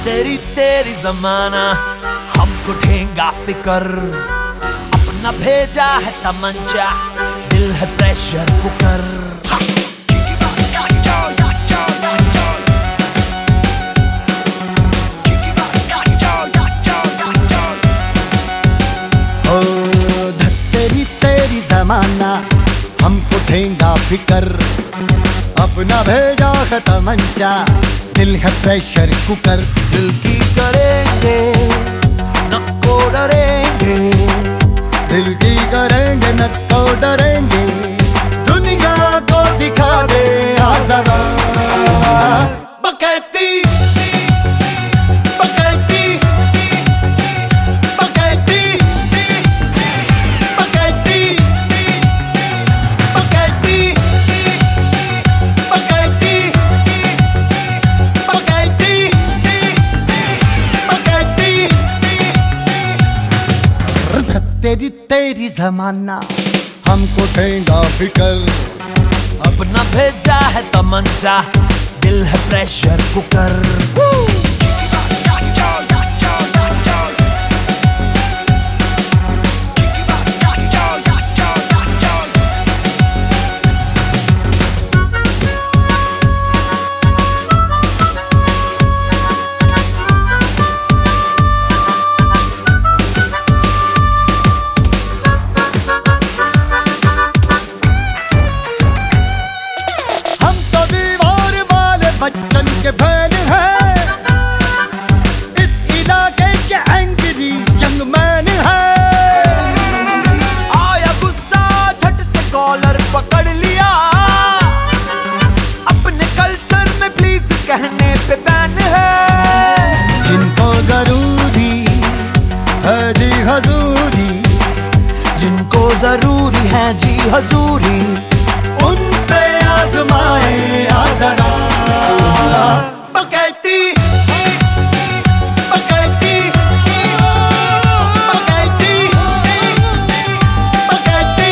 तेरी तेरी जमाना हमको ढेंगा फिकर, अपना भेजा है तमंचा, दिल है प्रेशर कुकर। तेरी तेरी जमाना हमको ढेंगा फिकर, अपना भेजा है तमंचा, दिल है प्रेशर कुकर। दिल की करेंगे नको डरेंगे, दिल की करेंगे नको डरेंगे, दुनिया को दिखा दे आज़ादा। बकैती बकैती बकैती बकैती बकैती बकैती बकैती बकैती। तेरी तेरी जमाना हमको ढेंगा फिकर, अपना भेजा है तमंचा, दिल है प्रेशर कुकर। बच्चन के फैन है, इस इलाके के एंग्री यंग मैन है। आया गुस्सा झट से कॉलर पकड़ लिया, अपने कल्चर में प्लीज कहने पे बैन है। जिनको जरूरी है जी हजूरी, जिनको जरूरी है जी हजूरी, उन पे आजमाए आज़ादा। बकैती बकैती बकैती बकैती।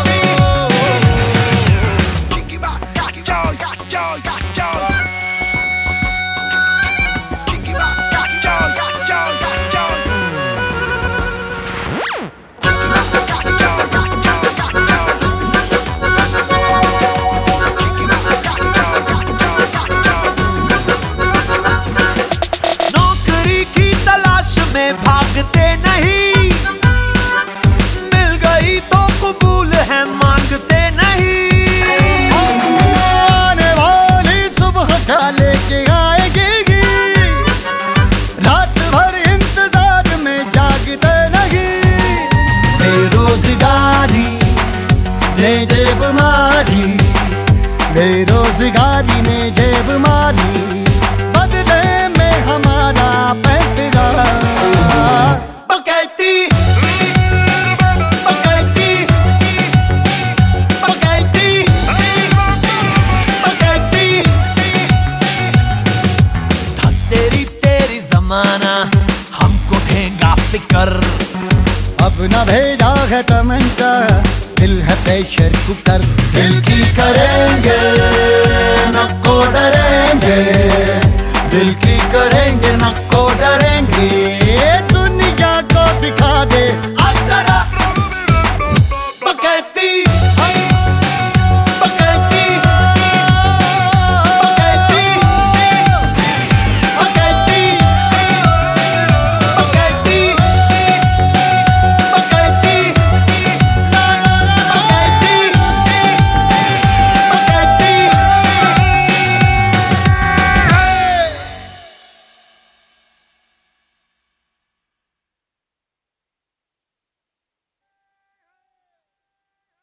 में भागते नहीं, मिल गई तो कबूल है मांगते नहीं। आने वाली सुबह क्या लेके आएगी, रात भर इंतजार में जागते नहीं। बेरोजगारी ने जेब मारी, बेरोजगारी ने जेब मारी, बदले में हमारा पैतरा। बकैती बकैती बकैती बकैती। था तेरी तेरी जमाना हमको ढेंगा फिकर, अपना भेजा है तमंचा, दिल है प्रेशर कुकर। दिल की करेंगे नको डरेंगे,